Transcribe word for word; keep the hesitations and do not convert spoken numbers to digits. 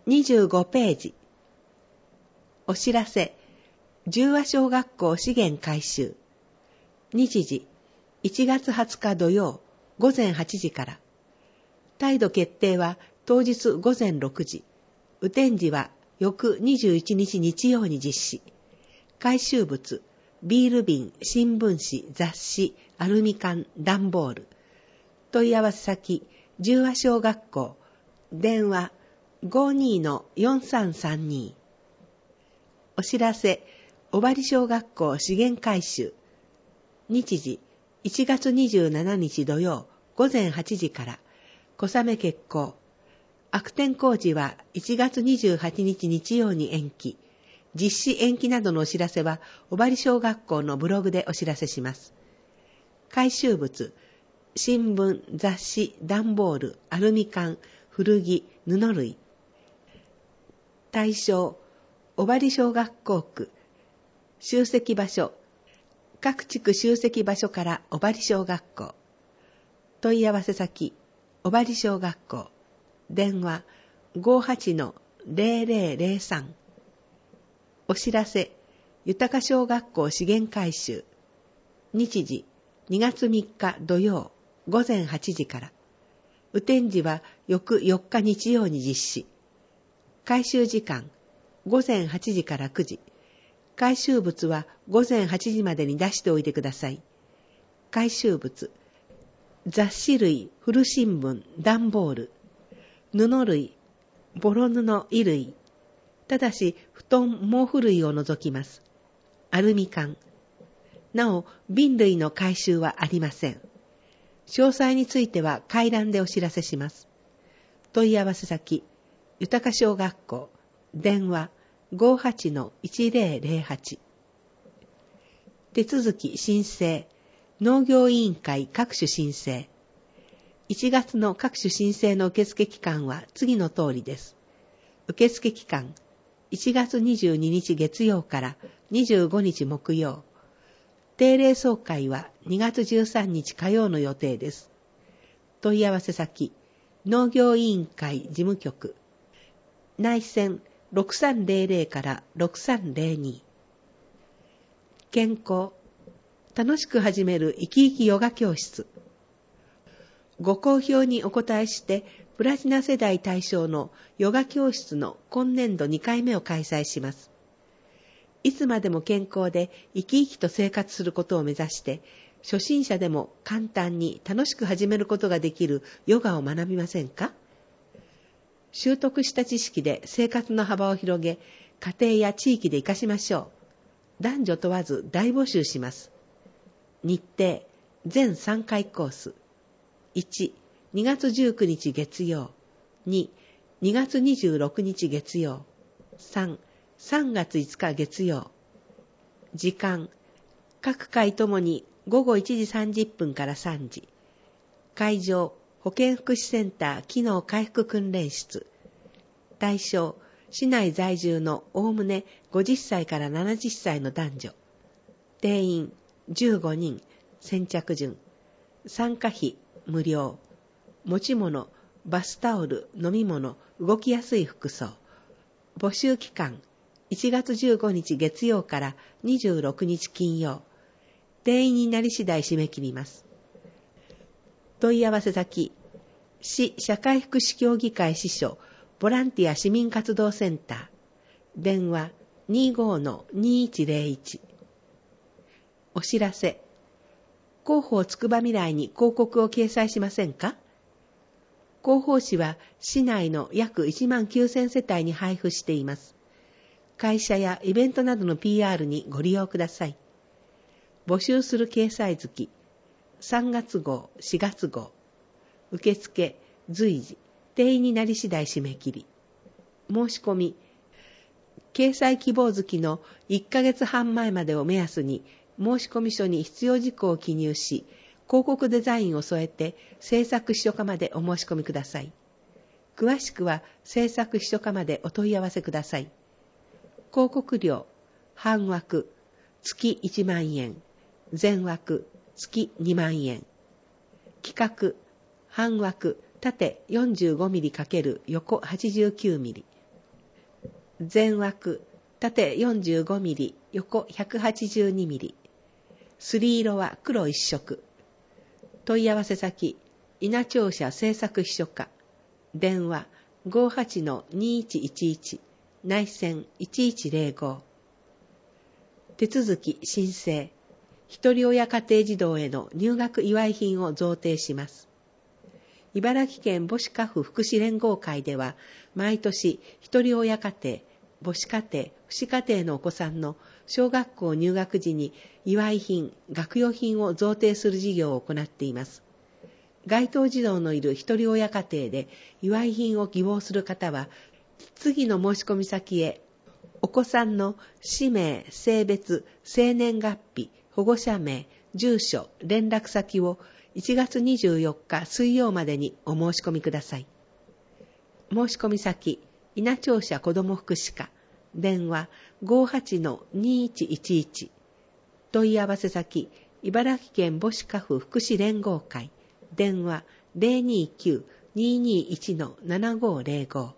にじゅうごページ。お知らせ。十和小学校資源回収。日時、いちがつはつか土曜、午前はちじから。態度決定は当日午前ろくじ。雨天時は翌にじゅういちにち日曜に実施。回収物、ビール瓶、新聞紙、雑誌、アルミ缶、段ボール。問い合わせ先、十和小学校。電話、ごーにーのよんさんさんに。お知らせ、尾張小学校資源回収。日時、いちがつにじゅうしちにち土曜、午前はちじから。小雨決行。悪天工事はいちがつにじゅうはちにち日曜に延期。実施延期などのお知らせは、尾張小学校のブログでお知らせします。回収物、新聞、雑誌、段ボール、アルミ缶、古着、布類。対象、尾張小学校区。集積場所、各地区集積場所から尾張小学校。問い合わせ先、尾張小学校。電話、ごーはちのぜろぜろぜろさん。お知らせ、豊小学校資源回収。日時、にがつみっか土曜、午前はちじから。雨天時は翌よっか日曜に実施。回収時間、ごぜんはちじからくじ。回収物はごぜんはちじまでに出しておいてください。回収物、雑誌類、古新聞、段ボール、布類、ボロ布、衣類。ただし、布団、毛布類を除きます。アルミ缶。なお、瓶類の回収はありません。詳細については回覧でお知らせします。問い合わせ先、豊小学校。電話、ごーはちのいちぜろぜろはち。手続き申請、農業委員会各種申請。いちがつの各種申請の受付期間は次の通りです。受付期間、いちがつにじゅうににち月曜からにじゅうごにち木曜。定例総会はにがつじゅうさんにち火曜の予定です。問い合わせ先、農業委員会事務局。内線ろくさんぜろぜろからろくさんぜろに。健康。楽しく始める生き生きヨガ教室。ご好評にお答えして、プラチナ世代対象のヨガ教室の今年度にかいめを開催します。いつまでも健康で生き生きと生活することを目指して、初心者でも簡単に楽しく始めることができるヨガを学びませんか？習得した知識で生活の幅を広げ、家庭や地域で活かしましょう。男女問わず大募集します。日程、全さんかいコース。いち、にがつじゅうくにち月曜。に、にがつにじゅうろくにち月曜。さん、さんがついつか月曜。時間、各回ともにごごいちじさんじゅっぷんからさんじ。会場、保健福祉センター機能回復訓練室。対象、市内在住のおおむねごじゅっさいからななじゅっさいの男女。定員じゅうごにん、先着順。参加費無料。持ち物、バスタオル、飲み物、動きやすい服装。募集期間、いちがつじゅうごにち月曜からにじゅうろくにち金曜。定員になり次第締め切ります。問い合わせ先、市社会福祉協議会支所ボランティア市民活動センター。電話 にじゅうごのにいちぜろいち。お知らせ。広報つくばみらいに広告を掲載しませんか？広報誌は市内の約いちまんきゅうせんせたいに配布しています。会社やイベントなどの ピーアール にご利用ください。募集する掲載月、さんがつごう、しがつごう。受付、随時、定員になり次第締め切り。申し込み、掲載希望月のいっかげつはんまえまでを目安に申込書に必要事項を記入し、広告デザインを添えて制作秘書課までお申し込みください。詳しくは制作秘書課までお問い合わせください。広告料、半枠、月いちまんえん、全枠、月にまんえん。企画、半枠、縦 よんじゅうごミリ× 横 はちじゅうきゅうミリ。 全枠、縦 よんじゅうごミリ、横 ひゃくはちじゅうにミリ。すり色は黒一色。問い合わせ先、稲庁舎製作秘書課。電話 ごーはちのにいちいちいち、内線いちいちゼロご。手続き申請。ひとり親家庭児童への入学祝い品を贈呈します。茨城県母子家父福祉連合会では、毎年ひとり親家庭、母子家庭、父子家庭のお子さんの小学校入学時に祝い品、学用品を贈呈する事業を行っています。該当児童のいるひとり親家庭で祝い品を希望する方は、次の申し込み先へ、お子さんの氏名、性別、生年月日、保護者名、住所、連絡先をいちがつにじゅうよっか水曜までにお申し込みください。申し込み先、稲庁舎子ども福祉課。電話 ごーはちのにいちいちいち。問い合わせ先、茨城県母子家父福祉連合会。電話 ゼロにきゅう にーにーいちのななごーゼロご。